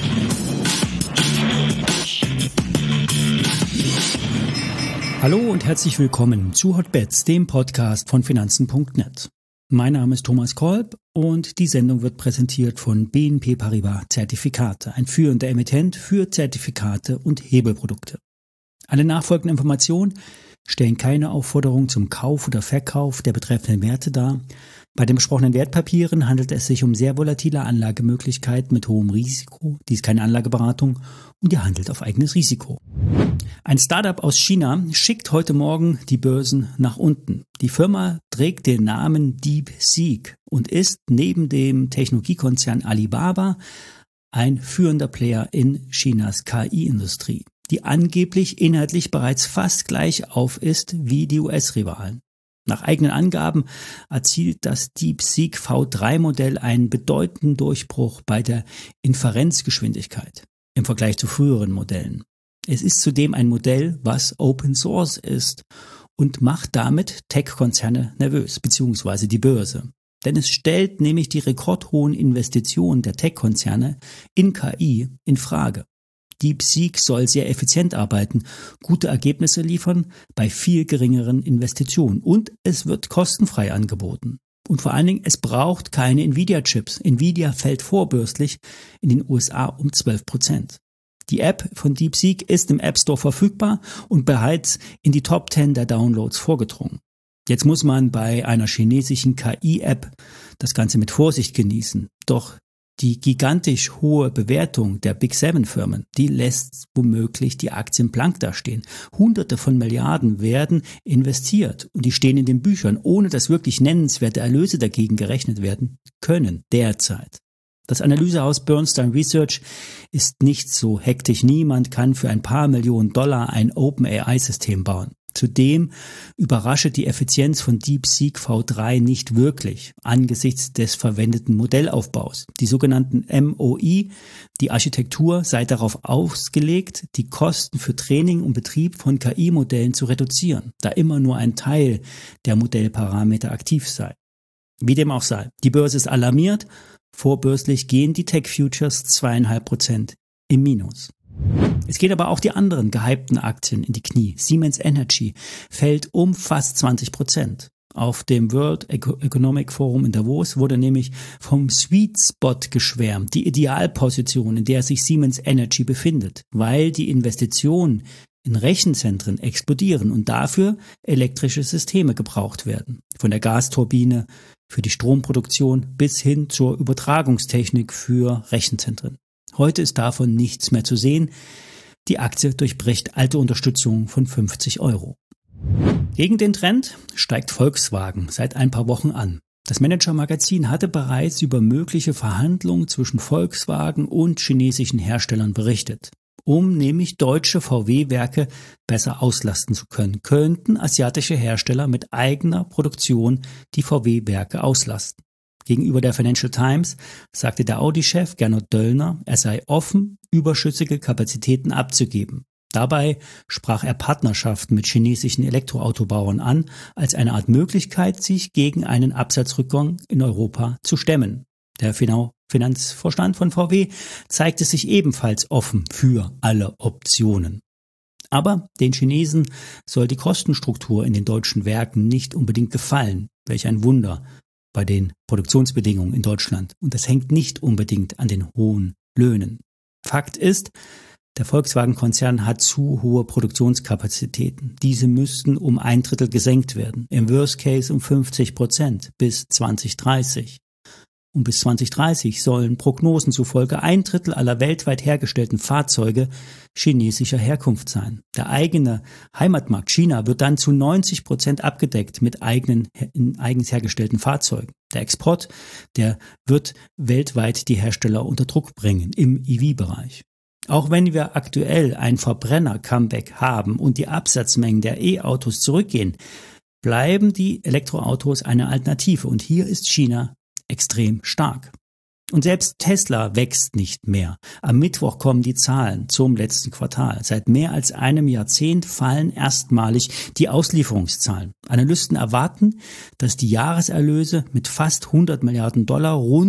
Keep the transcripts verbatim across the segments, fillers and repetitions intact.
Hallo und herzlich willkommen zu Hotbets, dem Podcast von Finanzen Punkt net. Mein Name ist Thomas Kolb und die Sendung wird präsentiert von B N P Paribas Zertifikate, ein führender Emittent für Zertifikate und Hebelprodukte. Alle nachfolgenden Informationen stellen keine Aufforderung zum Kauf oder Verkauf der betreffenden Werte dar. Bei den besprochenen Wertpapieren handelt es sich um sehr volatile Anlagemöglichkeiten mit hohem Risiko. Dies ist keine Anlageberatung und ihr handelt auf eigenes Risiko. Ein Startup aus China schickt heute Morgen die Börsen nach unten. Die Firma trägt den Namen DeepSeek und ist neben dem Technologiekonzern Alibaba ein führender Player in Chinas K I-Industrie, die angeblich inhaltlich bereits fast gleich auf ist wie die U S-Rivalen. Nach eigenen Angaben erzielt das DeepSeek V drei Modell einen bedeutenden Durchbruch bei der Inferenzgeschwindigkeit im Vergleich zu früheren Modellen. Es ist zudem ein Modell, was Open Source ist und macht damit Tech-Konzerne nervös, beziehungsweise die Börse. Denn es stellt nämlich die rekordhohen Investitionen der Tech-Konzerne in K I in Frage. DeepSeek soll sehr effizient arbeiten, gute Ergebnisse liefern bei viel geringeren Investitionen und es wird kostenfrei angeboten. Und vor allen Dingen, es braucht keine Nvidia-Chips. Nvidia fällt vorbörslich in den U S A um zwölf Prozent. Die App von DeepSeek ist im App Store verfügbar und bereits in die Top zehn der Downloads vorgedrungen. Jetzt muss man bei einer chinesischen K I-App das Ganze mit Vorsicht genießen. Doch die gigantisch hohe Bewertung der Big Seven Firmen, die lässt womöglich die Aktien blank dastehen. Hunderte von Milliarden werden investiert und die stehen in den Büchern, ohne dass wirklich nennenswerte Erlöse dagegen gerechnet werden können derzeit. Das Analysehaus Bernstein Research ist nicht so hektisch. Niemand kann für ein paar Millionen Dollar ein OpenAI-System bauen. Zudem überrasche die Effizienz von DeepSeek V drei nicht wirklich angesichts des verwendeten Modellaufbaus. Die sogenannten M O I, die Architektur, sei darauf ausgelegt, die Kosten für Training und Betrieb von K I-Modellen zu reduzieren, da immer nur ein Teil der Modellparameter aktiv sei. Wie dem auch sei, die Börse ist alarmiert. Vorbörslich gehen die Tech-Futures zweieinhalb Prozent im Minus. Es geht aber auch die anderen gehypten Aktien in die Knie. Siemens Energy fällt um fast zwanzig Prozent. Auf dem World Economic Forum in Davos wurde nämlich vom Sweet Spot geschwärmt, die Idealposition, in der sich Siemens Energy befindet, weil die Investitionen in Rechenzentren explodieren und dafür elektrische Systeme gebraucht werden. Von der Gasturbine für die Stromproduktion bis hin zur Übertragungstechnik für Rechenzentren. Heute ist davon nichts mehr zu sehen. Die Aktie durchbricht alte Unterstützung von fünfzig Euro. Gegen den Trend steigt Volkswagen seit ein paar Wochen an. Das Manager-Magazin hatte bereits über mögliche Verhandlungen zwischen Volkswagen und chinesischen Herstellern berichtet. Um nämlich deutsche V W-Werke besser auslasten zu können, könnten asiatische Hersteller mit eigener Produktion die V W-Werke auslasten. Gegenüber der Financial Times sagte der Audi-Chef Gernot Döllner, er sei offen, überschüssige Kapazitäten abzugeben. Dabei sprach er Partnerschaften mit chinesischen Elektroautobauern an, als eine Art Möglichkeit, sich gegen einen Absatzrückgang in Europa zu stemmen. Der Finanzvorstand von V W zeigte sich ebenfalls offen für alle Optionen. Aber den Chinesen soll die Kostenstruktur in den deutschen Werken nicht unbedingt gefallen. Welch ein Wunder bei den Produktionsbedingungen in Deutschland. Und das hängt nicht unbedingt an den hohen Löhnen. Fakt ist, der Volkswagen-Konzern hat zu hohe Produktionskapazitäten. Diese müssten um ein Drittel gesenkt werden. Im Worst Case um fünfzig Prozent bis zwanzig dreißig. Und bis zwanzig dreißig sollen Prognosen zufolge ein Drittel aller weltweit hergestellten Fahrzeuge chinesischer Herkunft sein. Der eigene Heimatmarkt China wird dann zu neunzig Prozent abgedeckt mit eigenen, in eigens hergestellten Fahrzeugen. Der Export, der wird weltweit die Hersteller unter Druck bringen im E V-Bereich. Auch wenn wir aktuell ein Verbrenner-Comeback haben und die Absatzmengen der E-Autos zurückgehen, bleiben die Elektroautos eine Alternative und hier ist China extrem stark. Und selbst Tesla wächst nicht mehr. Am Mittwoch kommen die Zahlen zum letzten Quartal. Seit mehr als einem Jahrzehnt fallen erstmalig die Auslieferungszahlen. Analysten erwarten, dass die Jahreserlöse mit fast hundert Milliarden Dollar rund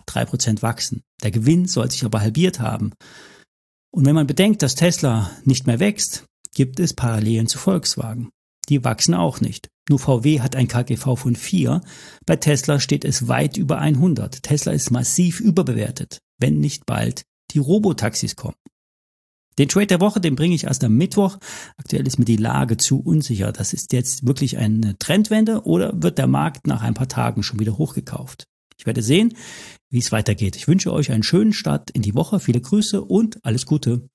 drei Prozent wachsen. Der Gewinn soll sich aber halbiert haben. Und wenn man bedenkt, dass Tesla nicht mehr wächst, gibt es Parallelen zu Volkswagen. Die wachsen auch nicht. Nur V W hat ein K G V von vier. Bei Tesla steht es weit über hundert. Tesla ist massiv überbewertet, wenn nicht bald die Robotaxis kommen. Den Trade der Woche, den bringe ich erst am Mittwoch. Aktuell ist mir die Lage zu unsicher. Das ist jetzt wirklich eine Trendwende oder wird der Markt nach ein paar Tagen schon wieder hochgekauft? Ich werde sehen, wie es weitergeht. Ich wünsche euch einen schönen Start in die Woche, viele Grüße und alles Gute.